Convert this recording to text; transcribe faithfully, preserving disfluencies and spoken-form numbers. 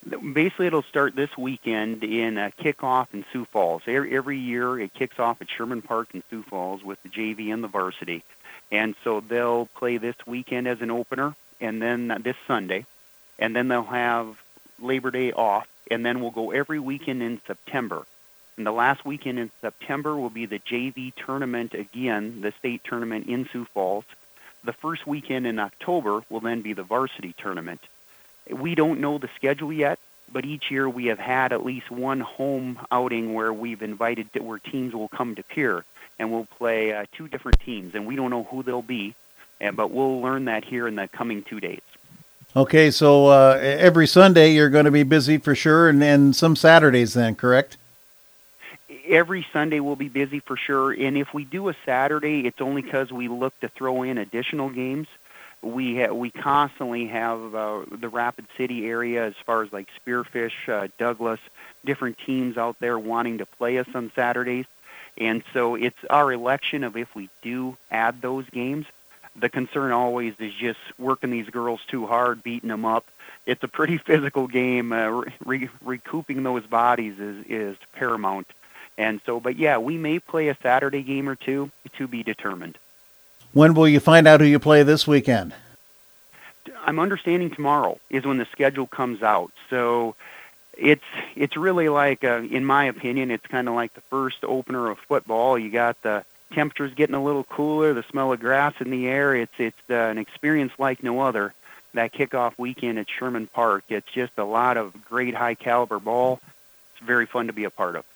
Basically, it'll start this weekend in a kickoff in Sioux Falls. Every, every year, it kicks off at Sherman Park in Sioux Falls with the J V and the varsity. And so they'll play this weekend as an opener, and then uh, this Sunday, and then they'll have Labor Day off, and then we'll go every weekend in September. And the last weekend in September will be the J V tournament again, the state tournament in Sioux Falls. The first weekend in October will then be the varsity tournament. We don't know the schedule yet, but each year we have had at least one home outing where we've invited, where teams will come to Pierre, and we'll play uh, two different teams, and we don't know who they'll be, and, but we'll learn that here in the coming two days. Okay, so uh, every Sunday you're going to be busy for sure, and, and some Saturdays then, correct? Every Sunday we'll be busy for sure, and if we do a Saturday, it's only because we look to throw in additional games. We ha- we constantly have uh, the Rapid City area, as far as like Spearfish, uh, Douglas, different teams out there wanting to play us on Saturdays. And so it's our election of if we do add those games. The concern always is just working these girls too hard, beating them up. It's a pretty physical game. Uh, re- recouping those bodies is, is paramount. And so, but yeah, we may play a Saturday game or two, to be determined. When will you find out who you play this weekend? I'm understanding tomorrow is when the schedule comes out. So it's it's really like, uh, in my opinion, it's kind of like the first opener of football. You got the temperatures getting a little cooler, the smell of grass in the air. It's it's uh, an experience like no other. That kickoff weekend at Sherman Park. It's just a lot of great high caliber ball. It's very fun to be a part of.